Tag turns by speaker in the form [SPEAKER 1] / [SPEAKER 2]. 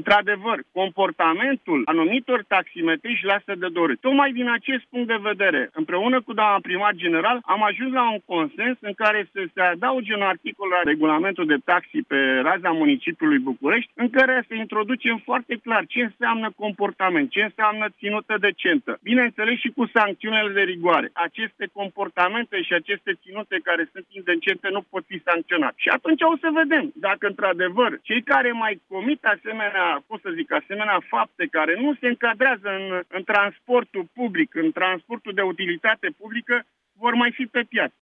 [SPEAKER 1] într-adevăr, comportamentul anumitor taximetriști lasă de dorit. Tocmai din acest punct de vedere, împreună cu doamna primar general, am ajuns la un consens în care să se adauge un articol la regulamentul de taxi pe raza municipiului București, în care se introducem foarte clar ce înseamnă comportament, ce înseamnă ținută decentă. Bineînțeles și cu sancțiunile de rigoare. Aceste comportamente și aceste ținute care sunt indecente nu pot fi sancționate. Și atunci o să vedem dacă într-adevăr cei care mai comit asemenea fapte care nu se încadrează în transportul public, în transportul de utilitate publică, vor mai fi pe piață.